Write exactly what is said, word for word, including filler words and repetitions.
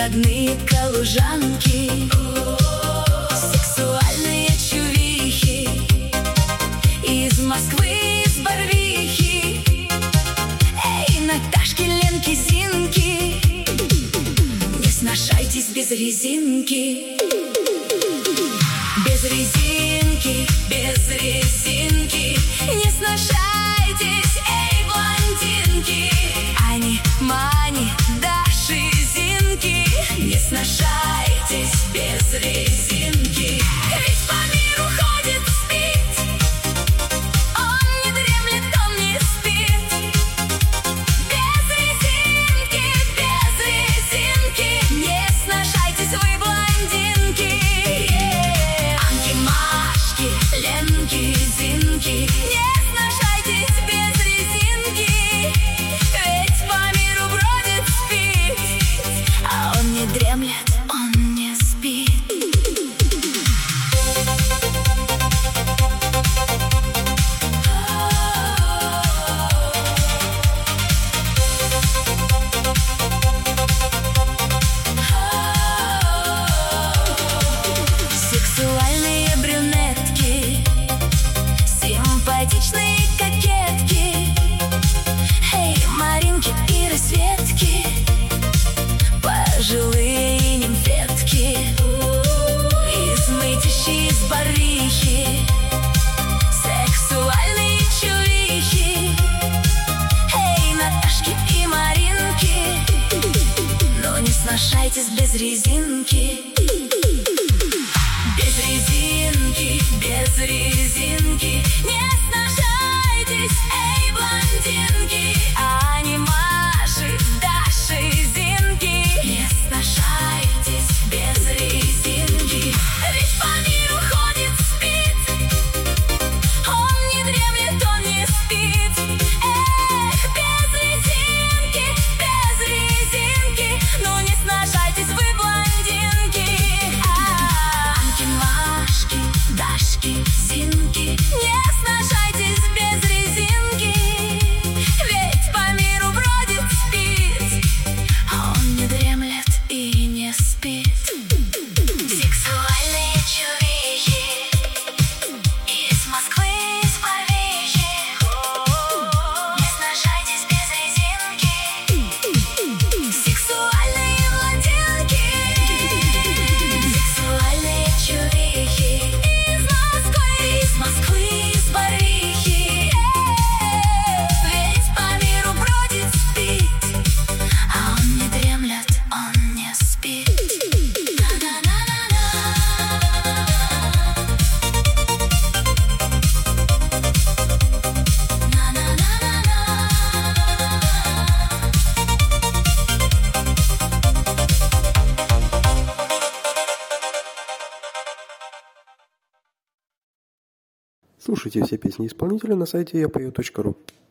родные калужанки, сексуальные чувихи из Москвы, из Барвихи. Эй, Наташки, Ленки, Зинки, не сношайтесь без резинки. Без резинки, без резинки, не сношайтесь, эй, блондинки. Ани, Мани, Даши, Зинки, не сношайтесь без резинки. Ведь по миру ходит, спит, он не дремлет, он не спит. Без резинки, без резинки, не сношайтесь вы, блондинки. Анки, Машки, Ленки, Зинки, не сношайтесь без резинки. Ведь по миру бродит, спит, а он не дремлет, он не спит. Сексуальные брюнетки, симпатичные кокетки, эй, Маринки и Светки, пожилые нимфетки из Мытищи, из Барвихи, сексуальные чувихи, эй, Наташки и Маринки, но не сношайтесь без резинки. Без резинки, без резинки, не сношайтесь, эй, блондинки. Ани, Маши, Даши, Зинки, не сношайтесь без резинки. Ведь по миру ходит, спит, он не дремлет, он не спит. Эх, без резинки, без резинки, ну не сношайтесь вы, блондинки. Анки, Машки, Дашки, Зинки, не сношайтесь без резинки. Ведь по миру бродит, спит, а он не дремлет и не спит. Сексуальные чувихи из Москвы, из Барвихи, не сношайтесь без резинки. Сексуальные блондинки, сексуальные чувихи из Москвы, из Москвы, из Барвихи. Ведь по миру бродит, спит, а он не дремлет, он не спит. Слушайте все песни исполнителя на сайте я пою точка ру.